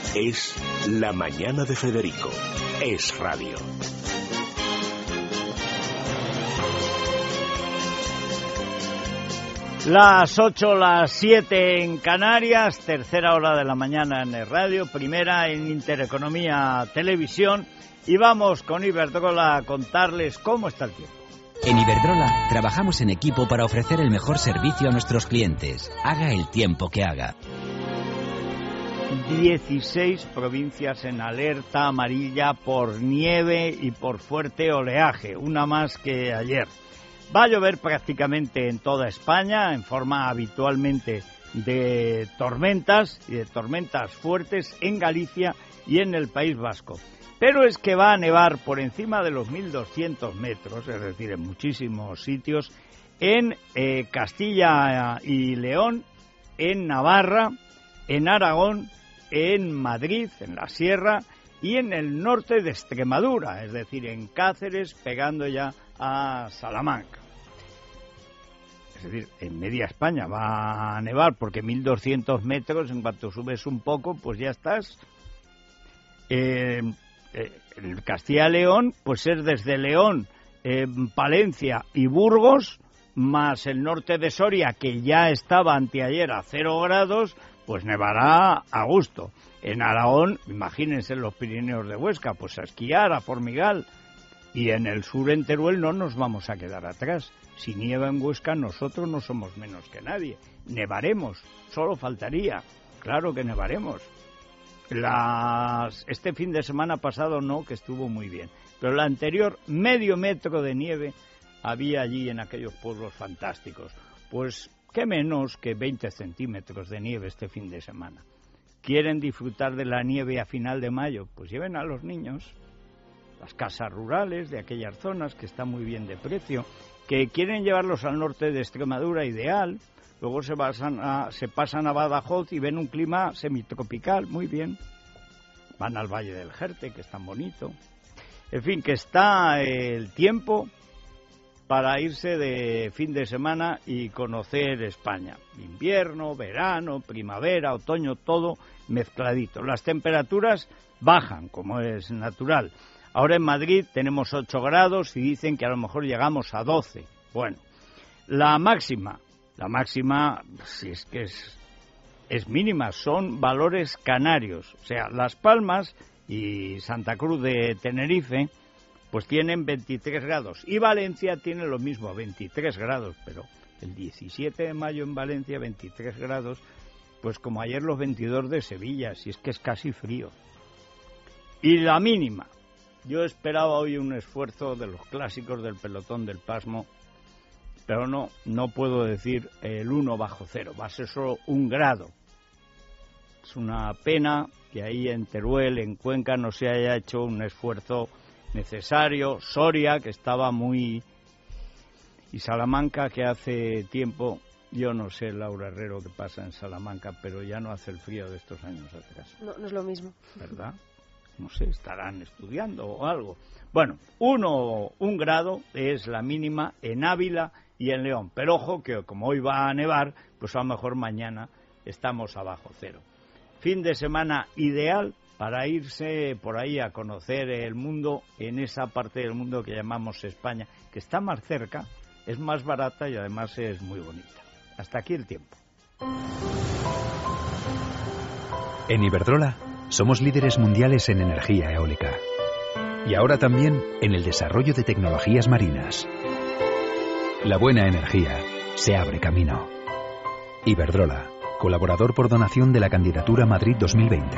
Es La Mañana de Federico. Es radio. Las 8, las 7 en Canarias, tercera hora de la mañana en el radio, primera en Intereconomía Televisión, y vamos con Iberdrola a contarles cómo está el tiempo. En Iberdrola trabajamos en equipo para ofrecer el mejor servicio a nuestros clientes, haga el tiempo que haga. 16 provincias en alerta amarilla por nieve y por fuerte oleaje, una más que ayer. Va a llover prácticamente en toda España, en forma habitualmente de tormentas y de tormentas fuertes en Galicia y en el País Vasco. Pero es que va a nevar por encima de los 1.200 metros, es decir, en muchísimos sitios, en Castilla y León, en Navarra, en Aragón, en Madrid, en la Sierra y en el norte de Extremadura, es decir, en Cáceres, pegando ya a Salamanca. Es decir, en media España va a nevar porque 1.200 metros, en cuanto subes un poco, pues ya estás. El Castilla y León, pues es desde León, Palencia y Burgos, más el norte de Soria, que ya estaba anteayer a 0 grados, pues nevará a gusto. En Aragón, imagínense los Pirineos de Huesca, pues a esquiar, a Formigal. Y en el sur, en Teruel, no nos vamos a quedar atrás. Si nieva en Huesca, nosotros no somos menos que nadie. Nevaremos, solo faltaría. Claro que nevaremos. Este fin de semana pasado no, que estuvo muy bien. Pero la anterior, medio metro de nieve había allí en aquellos pueblos fantásticos. Pues qué menos que 20 centímetros de nieve este fin de semana. ¿Quieren disfrutar de la nieve a final de mayo? Pues lleven a los niños. Las casas rurales de aquellas zonas, que están muy bien de precio, que quieren llevarlos al norte de Extremadura, ideal. Luego se pasan a Badajoz y ven un clima semitropical, muy bien. Van al Valle del Jerte, que es tan bonito. En fin, que está el tiempo para irse de fin de semana y conocer España. Invierno, verano, primavera, otoño, todo mezcladito. Las temperaturas bajan, como es natural. Ahora en Madrid tenemos 8 grados y dicen que a lo mejor llegamos a 12. Bueno, la máxima, si es que es mínima, son valores canarios. O sea, Las Palmas y Santa Cruz de Tenerife pues tienen 23 grados. Y Valencia tiene lo mismo, 23 grados. Pero el 17 de mayo en Valencia, 23 grados, pues como ayer los 22 de Sevilla, si es que es casi frío. Y la mínima. Yo esperaba hoy un esfuerzo de los clásicos del pelotón del pasmo, pero no puedo decir el 1 bajo cero, va a ser solo 1 grado. Es una pena que ahí en Teruel, en Cuenca, no se haya hecho un esfuerzo necesario. Soria, que estaba muy... y Salamanca, que hace tiempo, yo no sé, Laura Herrero, qué pasa en Salamanca, pero ya no hace el frío de estos años atrás. No es lo mismo. ¿Verdad? No sé, estarán estudiando o algo. Bueno, 1 grado es la mínima en Ávila y en León. Pero ojo que como hoy va a nevar, pues a lo mejor mañana estamos abajo cero. Fin de semana ideal para irse por ahí a conocer el mundo en esa parte del mundo que llamamos España, que está más cerca, es más barata y además es muy bonita. Hasta aquí el tiempo. En Iberdrola somos líderes mundiales en energía eólica y ahora también en el desarrollo de tecnologías marinas. La buena energía se abre camino. Iberdrola, colaborador por donación de la candidatura Madrid 2020.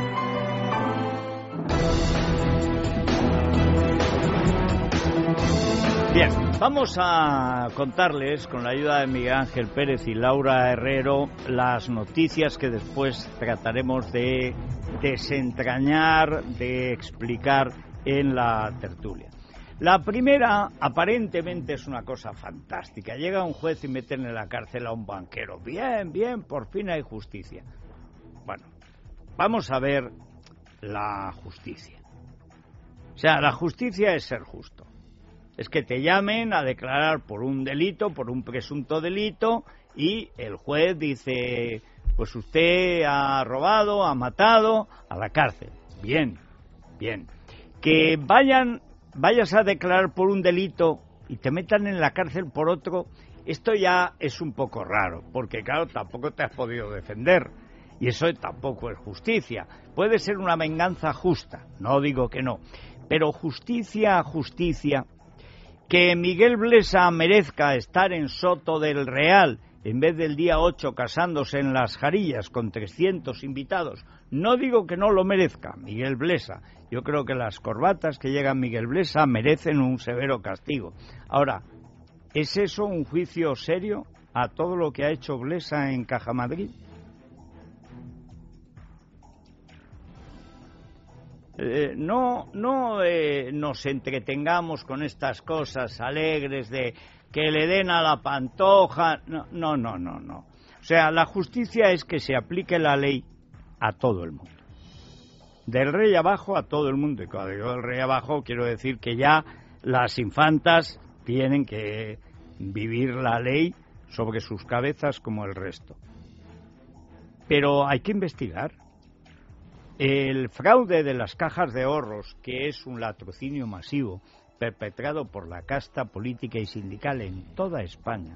Bien, vamos a contarles, con la ayuda de Miguel Ángel Pérez y Laura Herrero, las noticias que después trataremos de desentrañar, de explicar en la tertulia. La primera, aparentemente, es una cosa fantástica. Llega un juez y meten en la cárcel a un banquero. Bien, por fin hay justicia. Bueno, vamos a ver la justicia. O sea, la justicia es ser justo. Es que te llamen a declarar por un delito, por un presunto delito, y el juez dice, pues usted ha robado, ha matado, a la cárcel. Bien, bien. Que vayas a declarar por un delito y te metan en la cárcel por otro, esto ya es un poco raro, porque claro, tampoco te has podido defender, y eso tampoco es justicia. Puede ser una venganza justa, no digo que no, pero justicia, que Miguel Blesa merezca estar en Soto del Real en vez del día 8 casándose en Las Jarillas con 300 invitados, no digo que no lo merezca Miguel Blesa. Yo creo que las corbatas que llegan Miguel Blesa merecen un severo castigo. Ahora, ¿es eso un juicio serio a todo lo que ha hecho Blesa en Cajamadrid? No nos entretengamos con estas cosas alegres de que le den a la Pantoja. No. O sea, la justicia es que se aplique la ley a todo el mundo. Del rey abajo a todo el mundo. Y cuando digo del rey abajo, quiero decir que ya las infantas tienen que vivir la ley sobre sus cabezas como el resto. Pero hay que investigar. El fraude de las cajas de ahorros, que es un latrocinio masivo perpetrado por la casta política y sindical en toda España,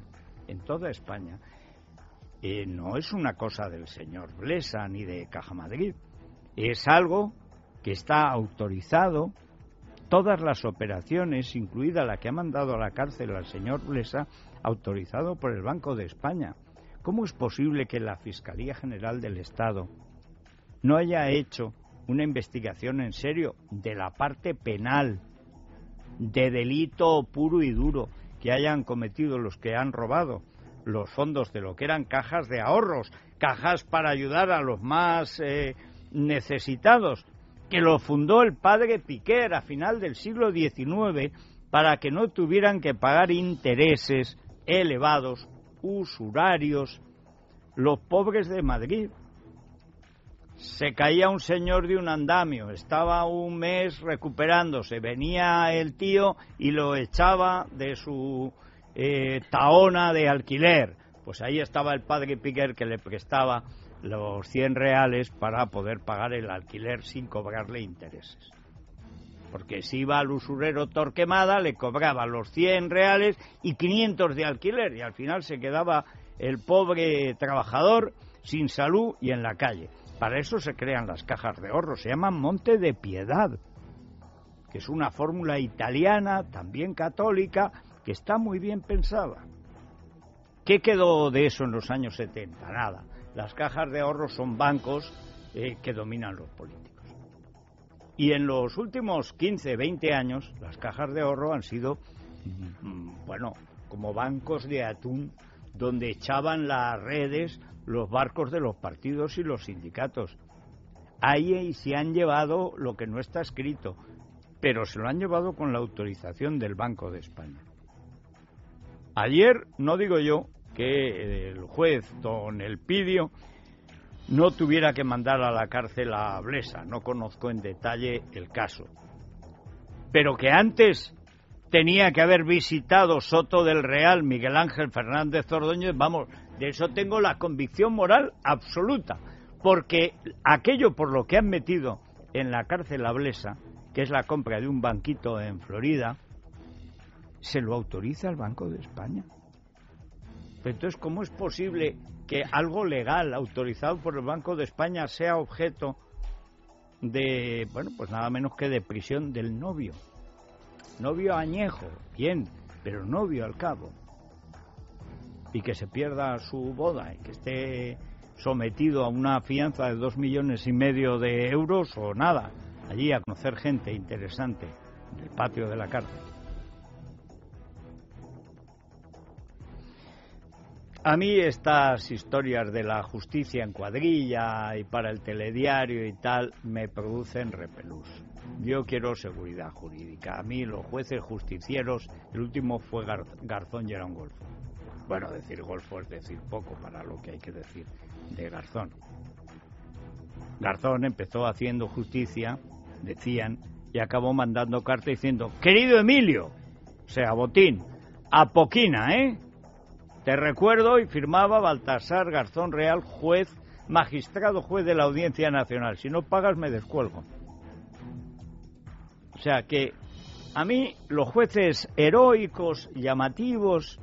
no es una cosa del señor Blesa ni de Cajamadrid. Es algo que está autorizado, todas las operaciones, incluida la que ha mandado a la cárcel al señor Blesa, autorizado por el Banco de España. ¿Cómo es posible que la Fiscalía General del Estado no haya hecho una investigación en serio de la parte penal, de delito puro y duro que hayan cometido los que han robado los fondos de lo que eran cajas de ahorros, cajas para ayudar a los más necesitados, que lo fundó el padre Piquer a final del siglo XIX para que no tuvieran que pagar intereses elevados, usurarios, los pobres de Madrid? Se caía un señor de un andamio, estaba un mes recuperándose, venía el tío y lo echaba de su taona de alquiler. Pues ahí estaba el padre Piquer, que le prestaba los 100 reales para poder pagar el alquiler sin cobrarle intereses. Porque si iba al usurero Torquemada, le cobraba los 100 reales y 500 de alquiler, y al final se quedaba el pobre trabajador sin salud y en la calle. Para eso se crean las cajas de ahorro, se llaman Monte de Piedad, que es una fórmula italiana, también católica, que está muy bien pensada. ¿Qué quedó de eso en los años 70? Nada. Las cajas de ahorro son bancos que dominan los políticos. Y en los últimos 15, 20 años, las cajas de ahorro han sido, como bancos de atún, donde echaban las redes los barcos de los partidos y los sindicatos. Ahí se han llevado lo que no está escrito, pero se lo han llevado con la autorización del Banco de España. Ayer, no digo yo que el juez don Elpidio no tuviera que mandar a la cárcel a Blesa, no conozco en detalle el caso, pero que antes tenía que haber visitado Soto del Real Miguel Ángel Fernández Ordóñez, vamos, de eso tengo la convicción moral absoluta, porque aquello por lo que han metido en la cárcel a Blesa, que es la compra de un banquito en Florida, se lo autoriza el Banco de España. Pero entonces, ¿cómo es posible que algo legal autorizado por el Banco de España sea objeto de, pues nada menos que de prisión del novio? Novio añejo, bien, pero novio al cabo. Y que se pierda su boda y que esté sometido a una fianza de 2,5 millones de euros o nada, allí a conocer gente interesante en el patio de la cárcel. A mí estas historias de la justicia en cuadrilla y para el telediario y tal me producen repelús. Yo quiero seguridad jurídica. A mí los jueces justicieros, el último fue Garzón y era un golfo. Bueno, decir golfo es decir poco para lo que hay que decir de Garzón. Garzón empezó haciendo justicia, decían, y acabó mandando carta diciendo: querido Emilio, o sea, Botín, apoquina, te recuerdo, y firmaba Baltasar Garzón Real, juez magistrado juez de la Audiencia Nacional. Si no pagas, me descuelgo. O sea que a mí los jueces heroicos, llamativos,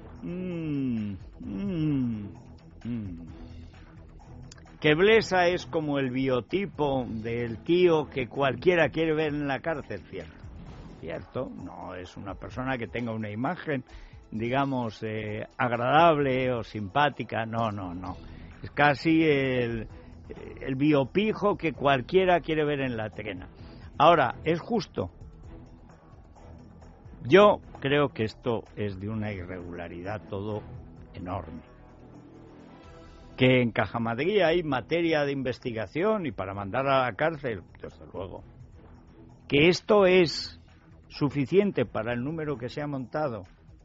que Blesa es como el biotipo del tío que cualquiera quiere ver en la cárcel, cierto, no es una persona que tenga una imagen, digamos, agradable o simpática, no, es casi el biopijo que cualquiera quiere ver en la trena. Ahora, ¿es justo? Yo creo que esto es de una irregularidad todo enorme. Que en Caja Madrid hay materia de investigación y para mandar a la cárcel, desde luego. Que esto es suficiente para el número que se ha montado.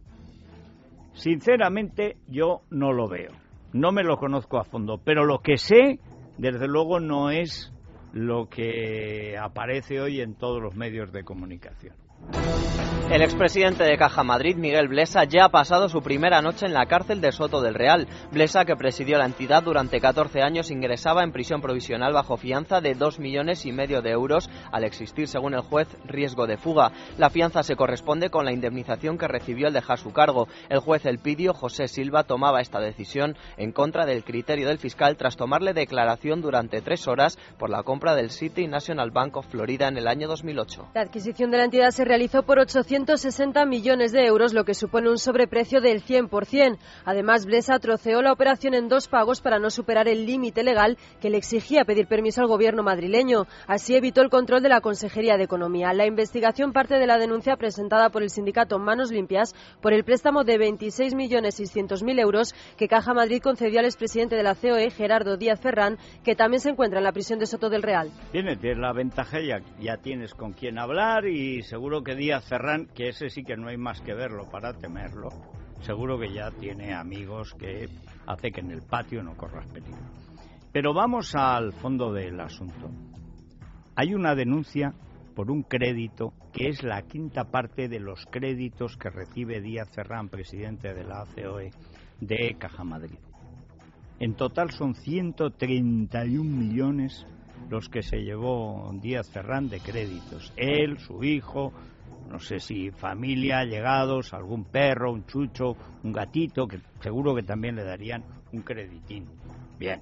Sinceramente, yo no lo veo. No me lo conozco a fondo, pero lo que sé, desde luego, no es lo que aparece hoy en todos los medios de comunicación. El expresidente de Caja Madrid, Miguel Blesa, ya ha pasado su primera noche en la cárcel de Soto del Real. Blesa, que presidió la entidad durante 14 años, ingresaba en prisión provisional bajo fianza de 2,5 millones de euros, al existir, según el juez, riesgo de fuga. La fianza se corresponde con la indemnización que recibió al dejar su cargo. El juez Elpidio José Silva tomaba esta decisión en contra del criterio del fiscal tras tomarle declaración durante 3 horas por la compra del City National Bank of Florida en el año 2008. La adquisición de la entidad se realizó por 860 millones de euros, lo que supone un sobreprecio del 100%. Además, Blesa troceó la operación en 2 pagos para no superar el límite legal que le exigía pedir permiso al gobierno madrileño. Así evitó el control de la Consejería de Economía. La investigación parte de la denuncia presentada por el sindicato Manos Limpias por el préstamo de 26.600.000 euros que Caja Madrid concedió al expresidente de la COE, Gerardo Díaz Ferrán, que también se encuentra en la prisión de Soto del Real. Tienes la ventaja, ya tienes con quién hablar y seguro que Díaz Ferrán, que ese sí que no hay más que verlo para temerlo, seguro que ya tiene amigos que hace que en el patio no corras peligro. Pero vamos al fondo del asunto. Hay una denuncia por un crédito que es la 5ª parte de los créditos que recibe Díaz Ferrán, presidente de la COE, de Caja Madrid. En total son 131 millones los que se llevó Díaz Ferrán de créditos. Él, su hijo, no sé si familia, allegados, algún perro, un chucho, un gatito, que seguro que también le darían un creditín. Bien,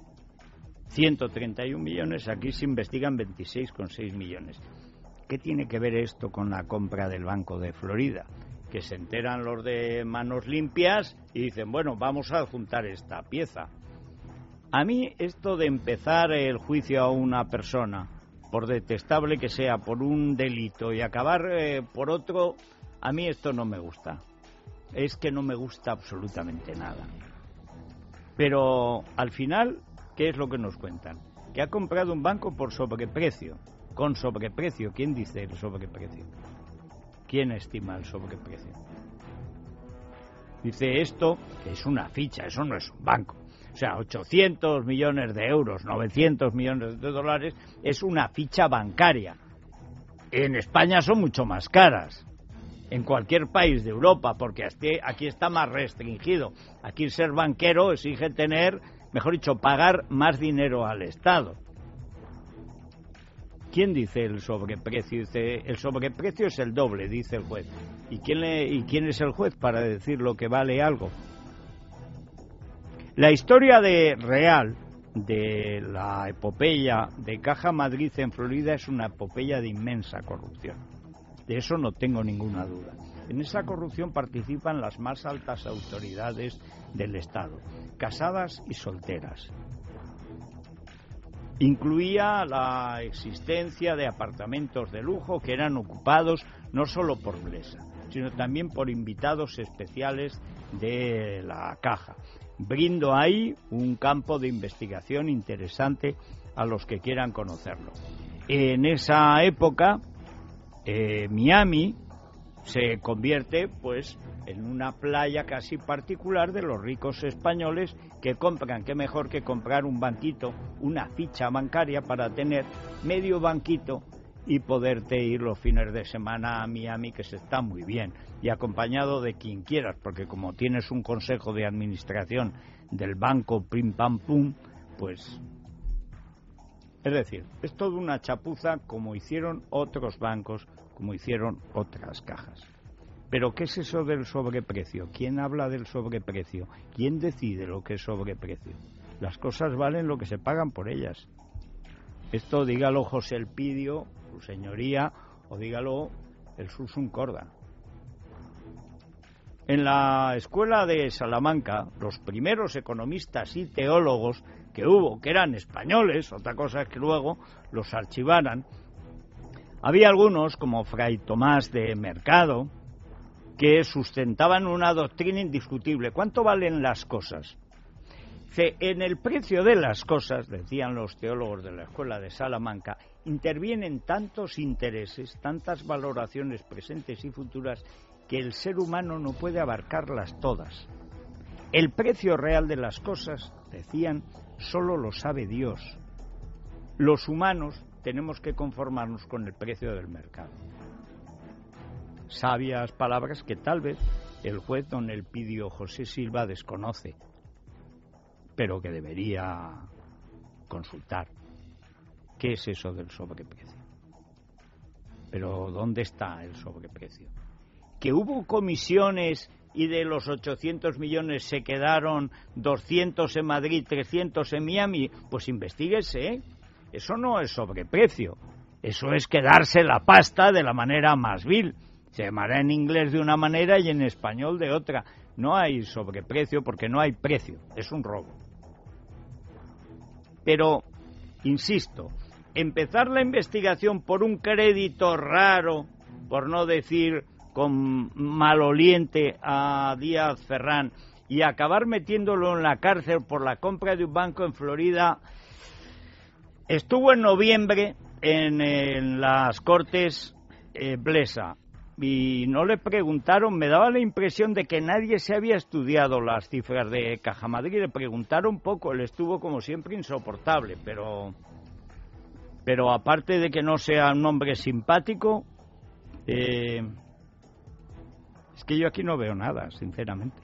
131 millones, aquí se investigan 26,6 millones. ¿Qué tiene que ver esto con la compra del Banco de Florida? Que se enteran los de Manos Limpias y dicen, bueno, vamos a juntar esta pieza. A mí esto de empezar el juicio a una persona, por detestable que sea, por un delito y acabar por otro, a mí esto no me gusta. Es que no me gusta absolutamente nada. Pero al final, ¿qué es lo que nos cuentan? Que ha comprado un banco por sobreprecio. Con sobreprecio. ¿Quién dice el sobreprecio? ¿Quién estima el sobreprecio? Dice esto, que es una ficha, eso no es un banco. O sea, 800 millones de euros, 900 millones de dólares, es una ficha bancaria. En España son mucho más caras. En cualquier país de Europa, porque aquí está más restringido. Aquí ser banquero exige tener, mejor dicho, pagar más dinero al Estado. ¿Quién dice el sobreprecio? Dice, el sobreprecio es el doble, dice el juez. ¿Y quién es el juez para decir lo que vale algo? La historia real de la epopeya de Caja Madrid en Florida es una epopeya de inmensa corrupción. De eso no tengo ninguna duda. En esa corrupción participan las más altas autoridades del Estado, casadas y solteras. Incluía la existencia de apartamentos de lujo que eran ocupados no solo por Blesa, sino también por invitados especiales de la Caja. Brindo ahí un campo de investigación interesante a los que quieran conocerlo. En esa época, Miami se convierte pues en una playa casi particular de los ricos españoles que compran, qué mejor que comprar un banquito, una ficha bancaria para tener medio banquito y poderte ir los fines de semana a Miami, que se está muy bien, y acompañado de quien quieras, porque como tienes un consejo de administración del banco pim pam pum, pues... Es decir, es toda una chapuza como hicieron otros bancos, como hicieron otras cajas. Pero ¿qué es eso del sobreprecio? ¿Quién habla del sobreprecio? ¿Quién decide lo que es sobreprecio? Las cosas valen lo que se pagan por ellas. Esto dígalo José Elpidio, su señoría, o dígalo el Susun Corda. En la escuela de Salamanca, los primeros economistas y teólogos que hubo, que eran españoles, otra cosa es que luego los archivaran, había algunos, como Fray Tomás de Mercado, que sustentaban una doctrina indiscutible. ¿Cuánto valen las cosas? En el precio de las cosas, decían los teólogos de la escuela de Salamanca, intervienen tantos intereses, tantas valoraciones presentes y futuras, que el ser humano no puede abarcarlas todas. El precio real de las cosas, decían, solo lo sabe Dios. Los humanos tenemos que conformarnos con el precio del mercado. Sabias palabras que tal vez el juez don Elpidio José Silva desconoce, pero que debería consultar. ¿Qué es eso del sobreprecio? Pero ¿dónde está el sobreprecio? Que hubo comisiones y de los 800 millones se quedaron 200 en Madrid, 300 en Miami, pues investíguese, ¿eh? Eso no es sobreprecio, eso es quedarse la pasta de la manera más vil. Se llamará en inglés de una manera y en español de otra. No hay sobreprecio porque no hay precio, es un robo. Pero, insisto, empezar la investigación por un crédito raro, por no decir con maloliente a Díaz Ferrán, y acabar metiéndolo en la cárcel por la compra de un banco en Florida. Estuvo en noviembre en las Cortes Blesa y no le preguntaron, me daba la impresión de que nadie se había estudiado las cifras de Caja Madrid, le preguntaron poco, él estuvo como siempre insoportable, pero aparte de que no sea un hombre simpático, es que yo aquí no veo nada, sinceramente.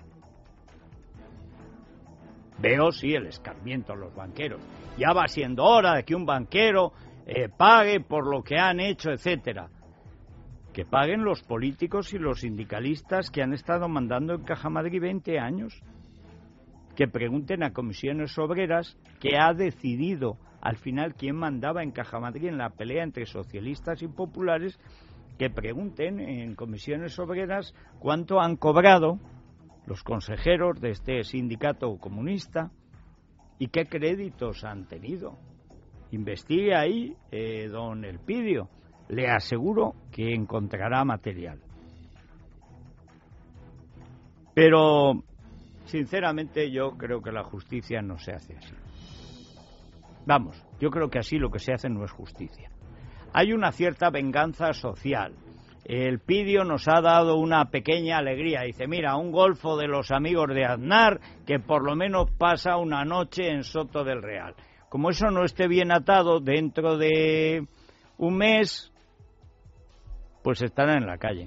Veo, sí, el escarmiento a los banqueros. Ya va siendo hora de que un banquero pague por lo que han hecho, etcétera. Que paguen los políticos y los sindicalistas que han estado mandando en Caja Madrid 20 años. Que pregunten a comisiones obreras que ha decidido al final quién mandaba en Caja Madrid en la pelea entre socialistas y populares. Que pregunten en comisiones obreras cuánto han cobrado los consejeros de este sindicato comunista y qué créditos han tenido. Investigue ahí, don Elpidio. Le aseguro que encontrará material. Pero, sinceramente, yo creo que la justicia no se hace así. Vamos, yo creo que así lo que se hace no es justicia. Hay una cierta venganza social. Elpidio nos ha dado una pequeña alegría. Dice, mira, un golfo de los amigos de Aznar que por lo menos pasa una noche en Soto del Real. Como eso no esté bien atado, dentro de un mes, pues estará en la calle.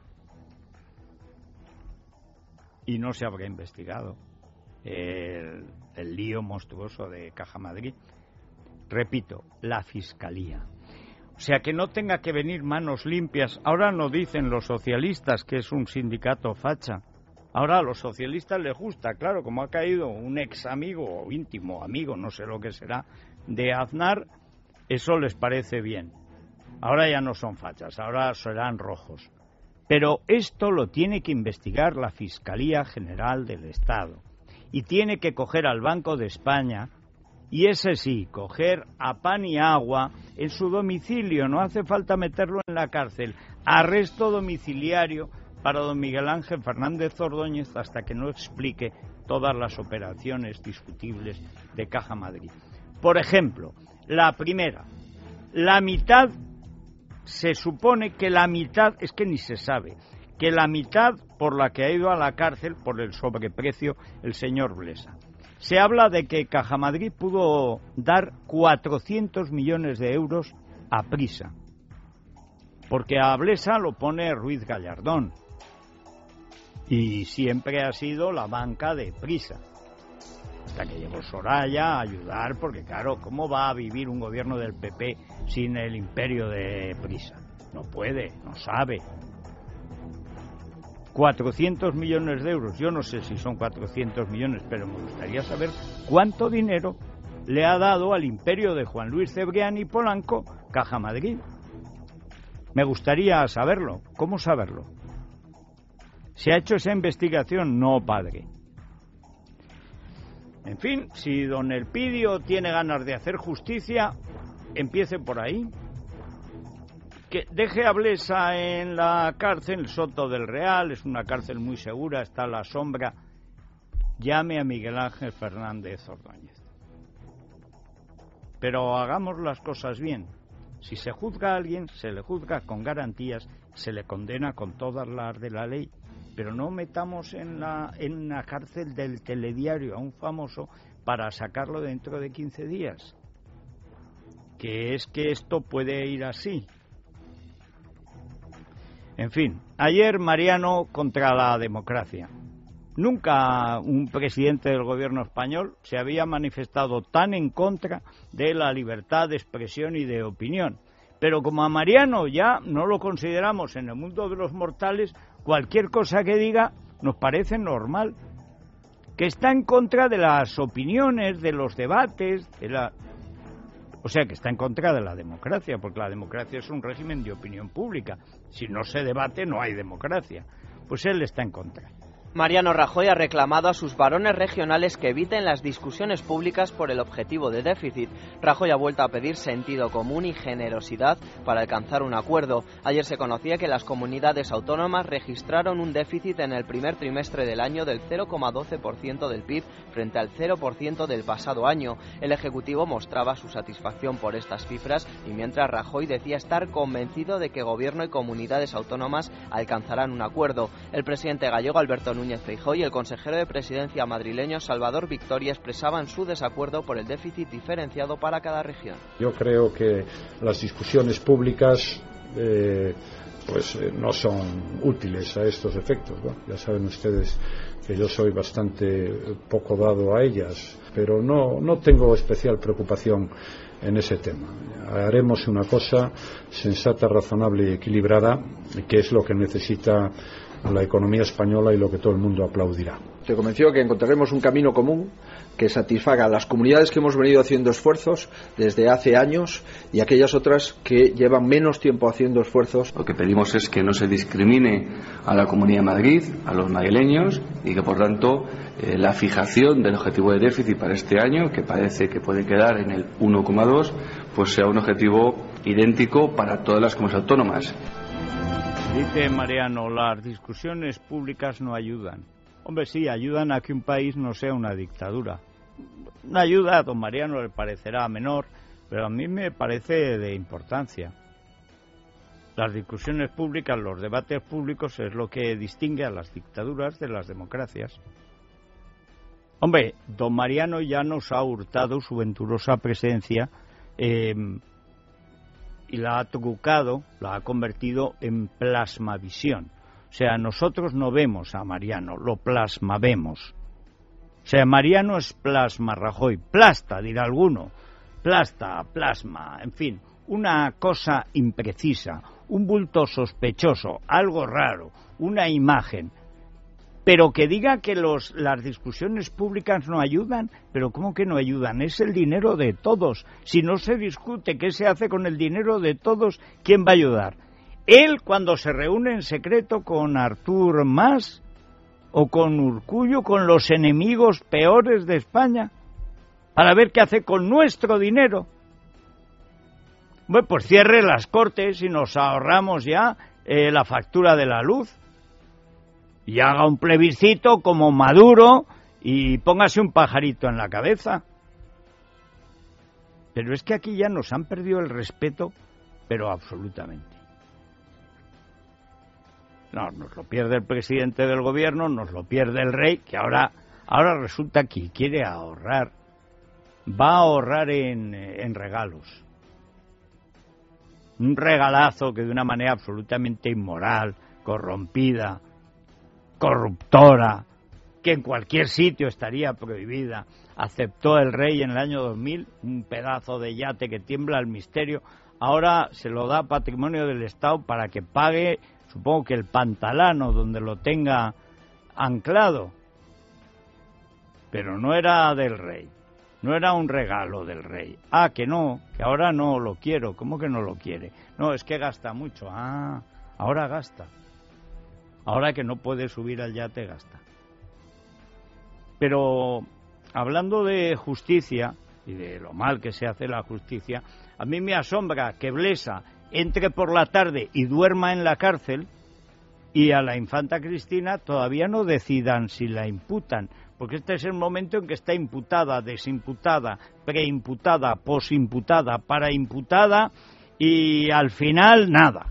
Y no se habrá investigado el lío monstruoso de Caja Madrid. Repito, la Fiscalía. O sea, que no tenga que venir manos limpias. Ahora no dicen los socialistas que es un sindicato facha. Ahora a los socialistas les gusta, claro, como ha caído un ex amigo o íntimo amigo, no sé lo que será, de Aznar, eso les parece bien. Ahora ya no son fachas, ahora serán rojos. Pero esto lo tiene que investigar la Fiscalía General del Estado. Y tiene que coger al Banco de España, y ese sí, coger a pan y agua en su domicilio, no hace falta meterlo en la cárcel. Arresto domiciliario para don Miguel Ángel Fernández Ordóñez hasta que no explique todas las operaciones discutibles de Caja Madrid. Por ejemplo, la primera, la mitad, se supone que la mitad, es que ni se sabe, que la mitad por la que ha ido a la cárcel por el sobreprecio el señor Blesa. Se habla de que Caja Madrid pudo dar 400 millones de euros a Prisa, porque a Blesa lo pone Ruiz Gallardón, y siempre ha sido la banca de Prisa. hasta que llegó Soraya a ayudar, porque claro, ¿cómo va a vivir un gobierno del PP sin el imperio de Prisa? No puede, no sabe. 400 millones de euros, yo no sé si son 400 millones, pero me gustaría saber cuánto dinero le ha dado al imperio de Juan Luis Cebrián y Polanco Caja Madrid. Me gustaría saberlo. ¿Cómo saberlo? ¿Se ha hecho esa investigación? No, padre. En fin, si don Elpidio tiene ganas de hacer justicia, empiece por ahí. Que deje a Blesa en la cárcel, Soto del Real, es una cárcel muy segura, está a la sombra. Llame a Miguel Ángel Fernández Ordóñez. Pero hagamos las cosas bien. Si se juzga a alguien, se le juzga con garantías, se le condena con todas las de la ley. Pero no metamos en la cárcel del telediario a un famoso para sacarlo dentro de 15 días. Que es que esto puede ir así. En fin, ayer Mariano contra la democracia. Nunca un presidente del gobierno español se había manifestado tan en contra de la libertad de expresión y de opinión. Pero como a Mariano ya no lo consideramos en el mundo de los mortales, cualquier cosa que diga nos parece normal. Que está en contra de las opiniones, de los debates, o sea, que está en contra de la democracia, porque la democracia es un régimen de opinión pública. Si no se debate, no hay democracia. Pues él está en contra. Mariano Rajoy ha reclamado a sus varones regionales que eviten las discusiones públicas por el objetivo de déficit. Rajoy ha vuelto a pedir sentido común y generosidad para alcanzar un acuerdo. Ayer se conocía que las comunidades autónomas registraron un déficit en el primer trimestre del año del 0,12% del PIB frente al 0% del pasado año. El Ejecutivo mostraba su satisfacción por estas cifras y mientras Rajoy decía estar convencido de que Gobierno y comunidades autónomas alcanzarán un acuerdo. El presidente gallego Alberto Núñez Feijóo y el consejero de Presidencia madrileño Salvador Victoria expresaban su desacuerdo por el déficit diferenciado para cada región. Yo creo que las discusiones públicas no son útiles a estos efectos, ¿no? Ya saben ustedes que yo soy bastante poco dado a ellas, pero no tengo especial preocupación en ese tema. Haremos una cosa sensata, razonable y equilibrada, que es lo que necesita la economía española y lo que todo el mundo aplaudirá. Estoy convencido que encontraremos un camino común que satisfaga a las comunidades que hemos venido haciendo esfuerzos desde hace años y aquellas otras que llevan menos tiempo haciendo esfuerzos. Lo que pedimos es que no se discrimine a la Comunidad de Madrid, a los madrileños, y que por tanto la fijación del objetivo de déficit para este año, que parece que puede quedar en el 1,2, pues sea un objetivo idéntico para todas las comunidades autónomas. Dice Mariano, las discusiones públicas no ayudan. Hombre, sí, ayudan a que un país no sea una dictadura. Una ayuda a don Mariano le parecerá menor, pero a mí me parece de importancia. Las discusiones públicas, los debates públicos es lo que distingue a las dictaduras de las democracias. Hombre, don Mariano ya nos ha hurtado su venturosa presencia y la ha trucado, la ha convertido en plasmavisión. O sea, nosotros no vemos a Mariano, lo plasmavemos. O sea, Mariano es plasma Rajoy, plasta, dirá alguno, plasta, plasma, en fin, una cosa imprecisa, un bulto sospechoso, algo raro, una imagen. Pero que diga que las discusiones públicas no ayudan, pero ¿cómo que no ayudan? Es el dinero de todos. Si no se discute qué se hace con el dinero de todos, ¿quién va a ayudar? Él, cuando se reúne en secreto con Artur Mas o con Urkullu, con los enemigos peores de España, para ver qué hace con nuestro dinero. Bueno, pues cierre las Cortes y nos ahorramos ya la factura de la luz. Y haga un plebiscito como Maduro y póngase un pajarito en la cabeza. Pero es que aquí ya nos han perdido el respeto, pero absolutamente. No, nos lo pierde el presidente del gobierno, nos lo pierde el rey, que ahora resulta que quiere ahorrar. Va a ahorrar en regalos. Un regalazo que de una manera absolutamente inmoral, corrompida, corruptora, que en cualquier sitio estaría prohibida, aceptó el rey en el año 2000 un pedazo de yate que tiembla al misterio, ahora se lo da Patrimonio del Estado para que pague, supongo que el pantalano donde lo tenga anclado, pero no era del rey, no era un regalo del rey. Ah, que no, que ahora no lo quiero. ¿Cómo que no lo quiere? No, es que gasta mucho. Ah, ahora gasta. Ahora que no puede subir al yate, gasta. Pero hablando de justicia y de lo mal que se hace la justicia, a mí me asombra que Blesa entre por la tarde y duerma en la cárcel y a la infanta Cristina todavía no decidan si la imputan, porque este es el momento en que está imputada, desimputada, preimputada, posimputada, paraimputada y al final nada.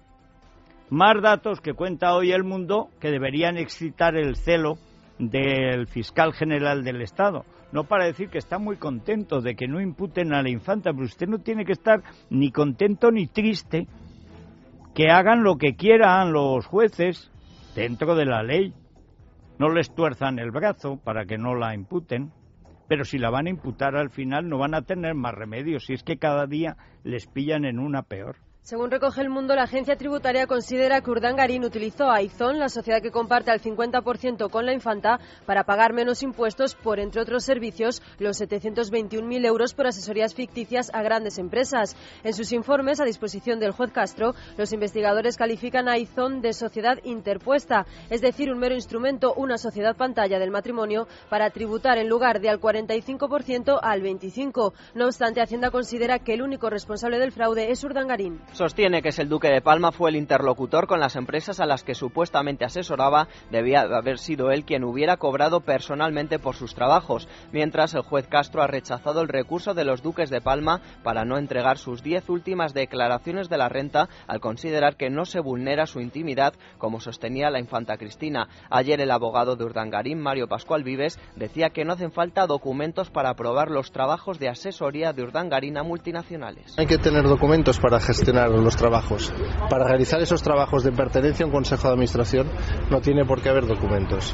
Más datos que cuenta hoy El Mundo que deberían excitar el celo del fiscal general del Estado. No para decir que está muy contento de que no imputen a la infanta, pero usted no tiene que estar ni contento ni triste. Que hagan lo que quieran los jueces dentro de la ley. No les tuerzan el brazo para que no la imputen, pero si la van a imputar al final no van a tener más remedio, si es que cada día les pillan en una peor. Según recoge El Mundo, la agencia tributaria considera que Urdangarín utilizó a Aizón, la sociedad que comparte al 50% con la infanta, para pagar menos impuestos por, entre otros servicios, los 721.000 euros por asesorías ficticias a grandes empresas. En sus informes, a disposición del juez Castro, los investigadores califican a Aizón de sociedad interpuesta, es decir, un mero instrumento, una sociedad pantalla del matrimonio, para tributar en lugar de al 45% al 25%. No obstante, Hacienda considera que el único responsable del fraude es Urdangarín. Sostiene que es el duque de Palma fue el interlocutor con las empresas a las que supuestamente asesoraba, debía de haber sido él quien hubiera cobrado personalmente por sus trabajos, mientras el juez Castro ha rechazado el recurso de los duques de Palma para no entregar sus 10 últimas declaraciones de la renta al considerar que no se vulnera su intimidad, como sostenía la infanta Cristina. Ayer el abogado de Urdangarín, Mario Pascual Vives, decía que no hacen falta documentos para aprobar los trabajos de asesoría de Urdangarín a multinacionales. Hay que tener documentos para gestionar los trabajos. Para realizar esos trabajos de pertenencia a un consejo de administración no tiene por qué haber documentos.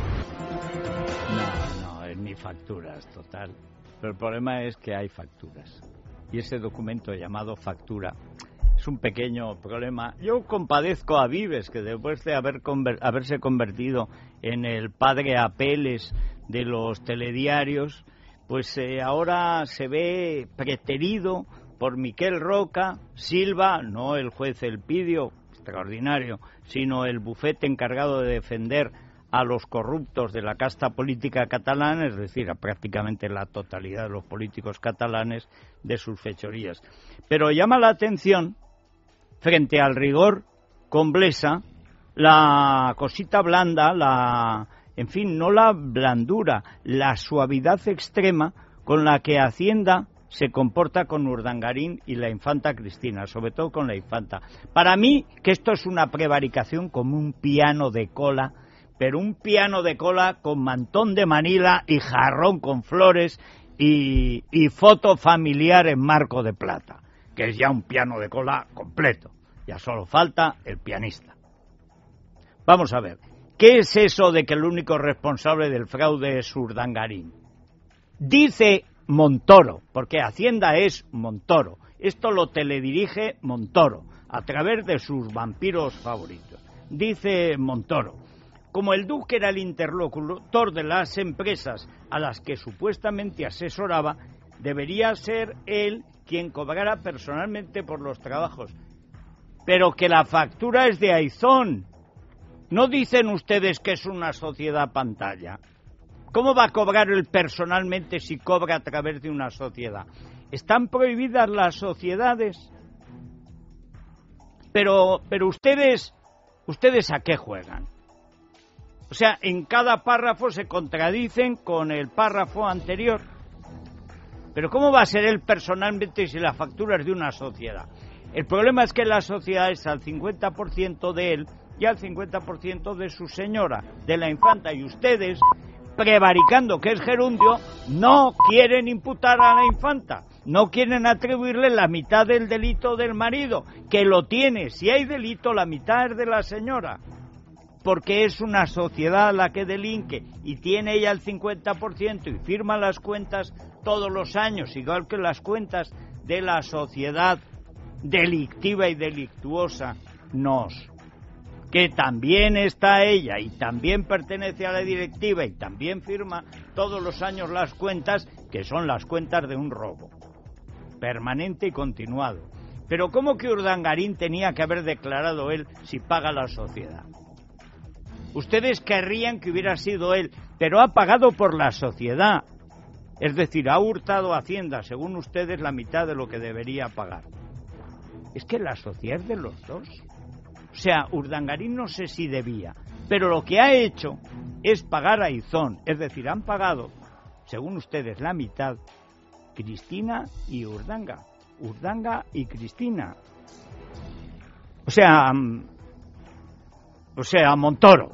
No, es ni facturas, total. Pero el problema es que hay facturas. Y ese documento llamado factura es un pequeño problema. Yo compadezco a Vives, que después de haberse convertido en el padre Apeles de los telediarios, pues ahora se ve preterido por Miquel Roca, Silva, no el juez Elpidio, extraordinario, sino el bufete encargado de defender a los corruptos de la casta política catalana, es decir, a prácticamente la totalidad de los políticos catalanes, de sus fechorías. Pero llama la atención, frente al rigor con Blesa, la cosita blanda, no la blandura, la suavidad extrema con la que Hacienda se comporta con Urdangarín y la infanta Cristina, sobre todo con la infanta. Para mí, que esto es una prevaricación como un piano de cola, pero un piano de cola con mantón de Manila y jarrón con flores y foto familiar en marco de plata, que es ya un piano de cola completo. Ya solo falta el pianista. Vamos a ver, ¿qué es eso de que el único responsable del fraude es Urdangarín? Dice Montoro, porque Hacienda es Montoro. Esto lo teledirige Montoro, a través de sus vampiros favoritos. Dice Montoro, como el duque era el interlocutor de las empresas a las que supuestamente asesoraba, debería ser él quien cobrara personalmente por los trabajos. Pero que la factura es de Aizón. ¿No dicen ustedes que es una sociedad pantalla? ¿Cómo va a cobrar él personalmente si cobra a través de una sociedad? ¿Están prohibidas las sociedades? Pero ustedes ¿a qué juegan? O sea, en cada párrafo se contradicen con el párrafo anterior. Pero ¿cómo va a ser él personalmente si la factura es de una sociedad? El problema es que la sociedad es al 50% de él y al 50% de su señora, de la infanta, y ustedes, prevaricando que es gerundio, no quieren imputar a la infanta, no quieren atribuirle la mitad del delito del marido, que lo tiene. Si hay delito, la mitad es de la señora. porque es una sociedad la que delinque y tiene ella el 50% y firma las cuentas todos los años, igual que las cuentas de la sociedad delictiva y delictuosa NOS, que también está ella y también pertenece a la directiva y también firma todos los años las cuentas, que son las cuentas de un robo permanente y continuado. Pero ¿cómo que Urdangarín tenía que haber declarado él si paga la sociedad? Ustedes querrían que hubiera sido él, pero ha pagado por la sociedad. Es decir, ha hurtado Hacienda, según ustedes, la mitad de lo que debería pagar. Es que la sociedad es de los dos. O sea, Urdangarín no sé si debía, pero lo que ha hecho es pagar a Izón. Es decir, han pagado, según ustedes, la mitad Cristina y Urdanga. Urdanga y Cristina. O sea, Montoro.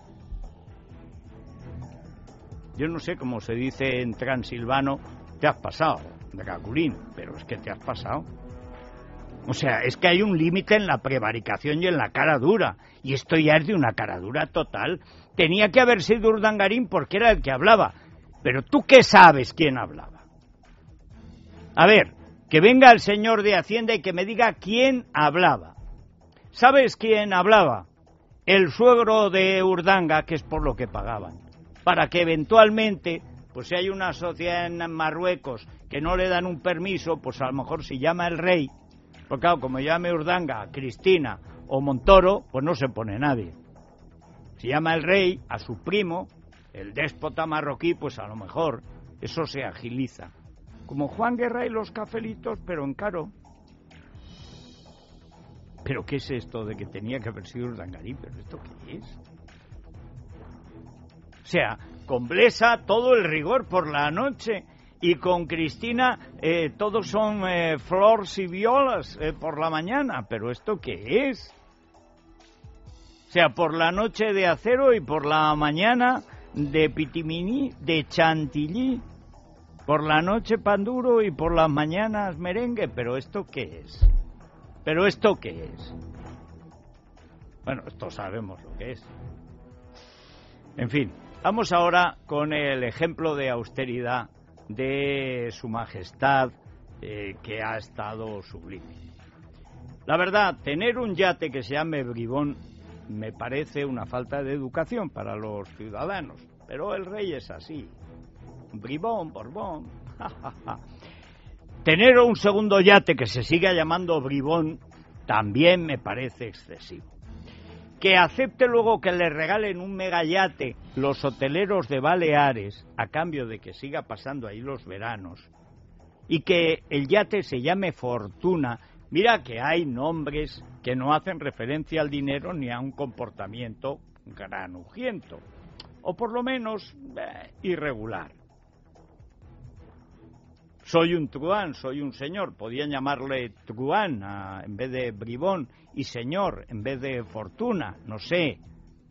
Yo no sé cómo se dice en transilvano, te has pasado, de Caculín, pero es que te has pasado. O sea, es que hay un límite en la prevaricación y en la cara dura, y esto ya es de una cara dura total. Tenía que haber sido Urdangarín porque era el que hablaba, pero ¿tú qué sabes quién hablaba? A ver, que venga el señor de Hacienda y que me diga quién hablaba. ¿Sabes quién hablaba? El suegro de Urdanga, que es por lo que pagaban. Para que eventualmente, pues si hay una sociedad en Marruecos que no le dan un permiso, pues a lo mejor si llama el rey, porque claro, como llame Urdanga, Cristina o Montoro, pues no se pone nadie. Si llama el rey a su primo, el déspota marroquí, pues a lo mejor eso se agiliza. Como Juan Guerra y los cafelitos, pero en caro. ¿Pero qué es esto de que tenía que haber sido Urdangarín? ¿Pero esto qué es? O sea, con Blesa todo el rigor por la noche y con Cristina todos son flores y violas por la mañana. ¿Pero esto qué es? O sea, por la noche de acero y por la mañana de pitimini, de chantilly. Por la noche pan duro y por las mañanas merengue. ¿Pero esto qué es? ¿Pero esto qué es? Bueno, esto sabemos lo que es. En fin, vamos ahora con el ejemplo de austeridad de Su Majestad, que ha estado sublime. La verdad, tener un yate que se llame Bribón me parece una falta de educación para los ciudadanos, pero el rey es así. Bribón, Borbón, Tener un segundo yate que se siga llamando Bribón también me parece excesivo. Que acepte luego que le regalen un megayate los hoteleros de Baleares a cambio de que siga pasando ahí los veranos y que el yate se llame Fortuna. Mira que hay nombres que no hacen referencia al dinero ni a un comportamiento granujiento o por lo menos irregular. Soy un truán, soy un señor. Podían llamarle truán en vez de bribón y señor en vez de fortuna, no sé.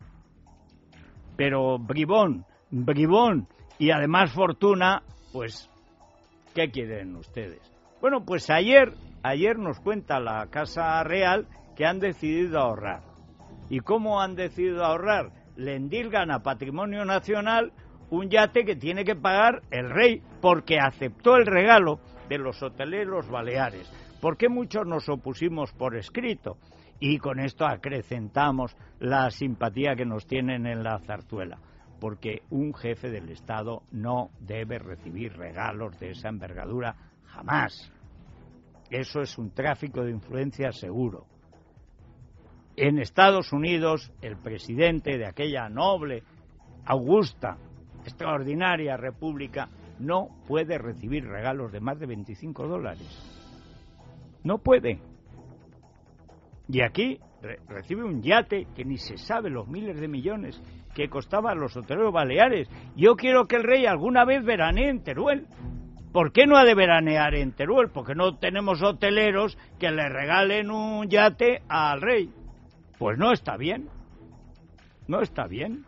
Pero bribón y además fortuna, pues, ¿qué quieren ustedes? Bueno, pues ayer nos cuenta la Casa Real que han decidido ahorrar. ¿Y cómo han decidido ahorrar? Le endilgan a Patrimonio Nacional un yate que tiene que pagar el rey porque aceptó el regalo de los hoteleros baleares. ¿Por qué muchos nos opusimos por escrito? Y con esto acrecentamos la simpatía que nos tienen en la zarzuela. Porque un jefe del Estado no debe recibir regalos de esa envergadura jamás. Eso es un tráfico de influencia seguro. En Estados Unidos, el presidente de aquella noble, augusta, extraordinaria república no puede recibir regalos de más de $25. No puede. Y aquí recibe un yate que ni se sabe los miles de millones que costaban los hoteleros baleares. Yo quiero que el rey alguna vez veranee en Teruel. ¿Por qué no ha de veranear en Teruel? Porque no tenemos hoteleros que le regalen un yate al rey. Pues no está bien. No está bien.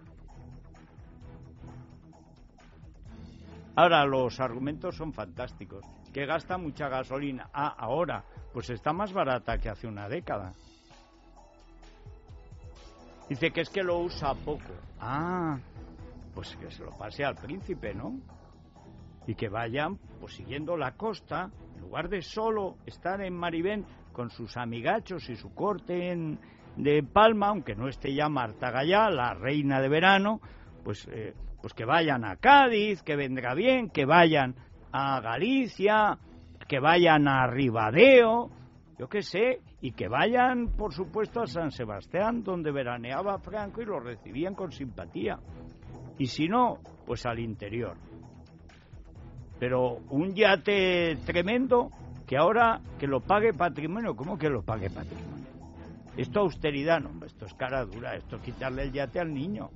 Ahora, los argumentos son fantásticos. Que gasta mucha gasolina. Ahora, pues está más barata que hace una década. Dice que es que lo usa poco. Ah, pues que se lo pase al príncipe, ¿no? Y que vayan pues siguiendo la costa, en lugar de solo estar en Marivén con sus amigachos y su corte de Palma, aunque no esté ya Marta Gallá, la reina de verano, pues que vayan a Cádiz, que vendrá bien, que vayan a Galicia, que vayan a Ribadeo, yo qué sé, y que vayan, por supuesto, a San Sebastián, donde veraneaba Franco y lo recibían con simpatía. Y si no, pues al interior. Pero un yate tremendo que ahora que lo pague patrimonio. ¿Cómo que lo pague patrimonio? Esto austeridad, no, esto es cara dura, esto es quitarle el yate al niño.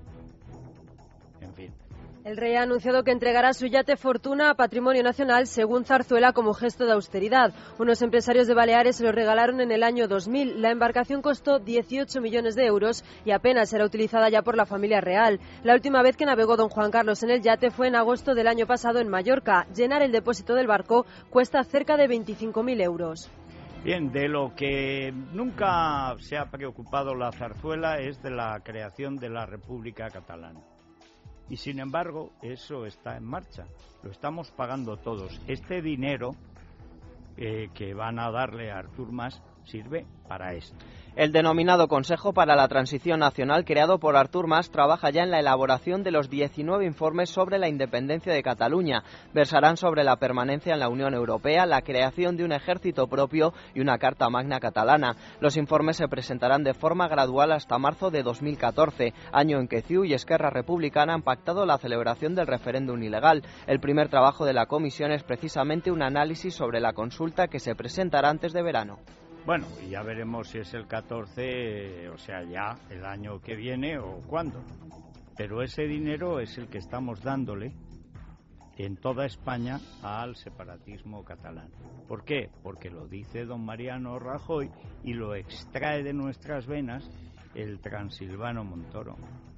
En fin. El rey ha anunciado que entregará su yate Fortuna a Patrimonio Nacional, según Zarzuela, como gesto de austeridad. Unos empresarios de Baleares se lo regalaron en el año 2000. La embarcación costó 18 millones de euros y apenas era utilizada ya por la familia real. La última vez que navegó don Juan Carlos en el yate fue en agosto del año pasado en Mallorca. Llenar el depósito del barco cuesta cerca de 25.000 euros. Bien, de lo que nunca se ha preocupado la Zarzuela es de la creación de la República Catalana. Y sin embargo, eso está en marcha. Lo estamos pagando todos. Este dinero que van a darle a Artur Mas sirve para esto. El denominado Consejo para la Transición Nacional, creado por Artur Mas, trabaja ya en la elaboración de los 19 informes sobre la independencia de Cataluña. Versarán sobre la permanencia en la Unión Europea, la creación de un ejército propio y una Carta Magna catalana. Los informes se presentarán de forma gradual hasta marzo de 2014, año en que CiU y Esquerra Republicana han pactado la celebración del referéndum ilegal. El primer trabajo de la comisión es precisamente un análisis sobre la consulta que se presentará antes de verano. Bueno, y ya veremos si es el 14, o sea, ya el año que viene o cuándo. Pero ese dinero es el que estamos dándole en toda España al separatismo catalán. ¿Por qué? Porque lo dice don Mariano Rajoy y lo extrae de nuestras venas el transilvano Montoro.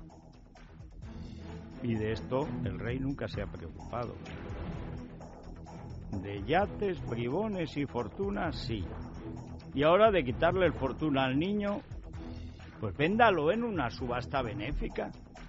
Y de esto el rey nunca se ha preocupado. De yates, bribones y fortunas, sí. Y ahora de quitarle el Fortuna al niño, pues véndalo en una subasta benéfica.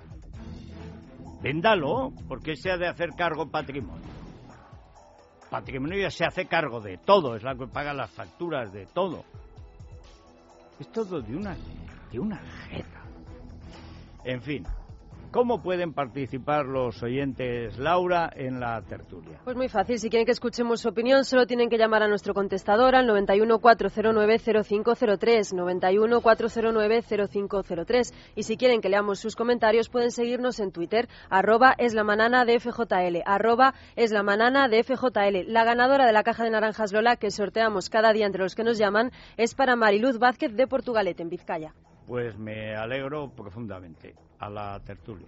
Véndalo, porque se ha de hacer cargo patrimonio. Patrimonio ya se hace cargo de todo, es la que paga las facturas de todo. Es todo de una jeta. En fin. ¿Cómo pueden participar los oyentes, Laura, en la tertulia? Pues muy fácil, si quieren que escuchemos su opinión, solo tienen que llamar a nuestro contestador al 91 409 0503, 91 409 0503. Y si quieren que leamos sus comentarios, pueden seguirnos en Twitter, @eslamananadefjl, @eslamananadefjl. La ganadora de la caja de naranjas Lola, que sorteamos cada día entre los que nos llaman, es para Mariluz Vázquez de Portugalete, en Vizcaya. Pues me alegro profundamente. A la tertulia.